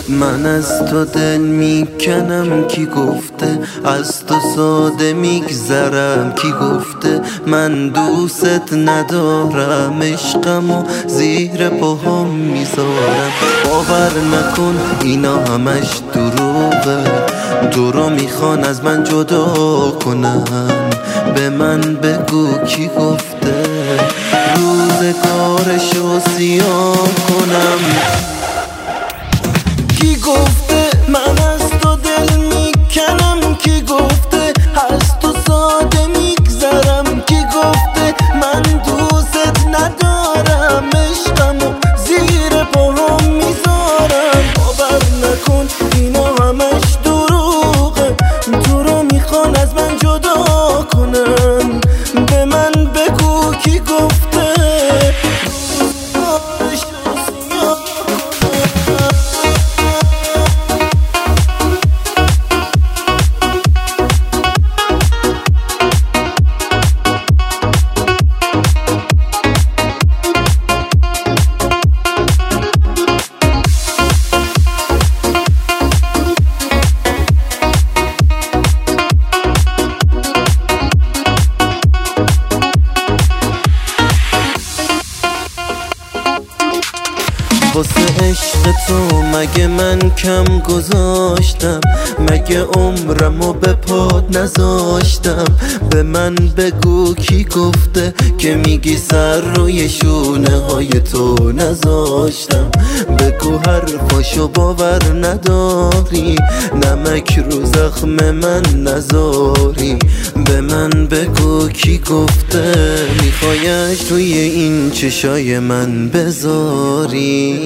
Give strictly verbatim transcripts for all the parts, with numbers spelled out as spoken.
من از تو دل میکنم کی گفته، از تو ساده میگذرم کی گفته، من دوست ندارم عشقمو زیر پاهم میذارم. باور نکن اینا همش دروغه، تو رو میخوان از من جدا کنن، به من بگو کی گفته روزگارشو سیاه کنم. کی گفته من از تو دل میکنم کی گفته، از تو ساده میگذرم کی گفته، من دوست ندارم عشقمو زیر پاهم میذارم. باور نکن اینا همش دروغه، تو رو میخوان از من جدا کنن، به من بگو کی گفته واسه عشق تو مگه من کم گذاشتم، مگه عمرمو به پات نذاشتم، به من بگو کی گفته که میگی سر روی شونه های تو نذاشتم، بگو حرفاشو باور نداری، نمک رو زخم من نذاری، به من بگو کی گفته میخوایش توی این چشای من بذاری.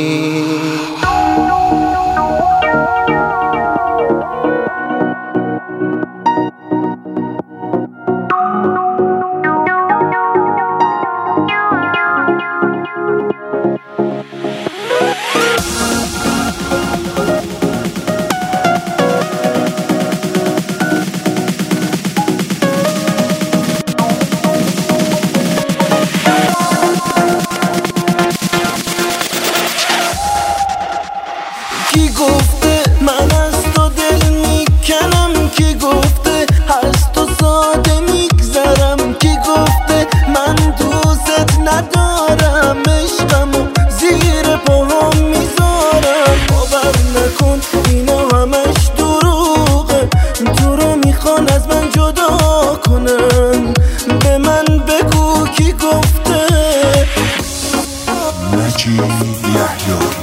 کی گفته من از تو دل میکنم کی گفته، از تو ساده میگذرم کی گفته، من دوست ندارم عشقمو زیر پاهم میذارم. باور نکن اینا همش دروغه، تو رو میخوان از من جدا کنن، به من بگو کی گفته. مجید یحیی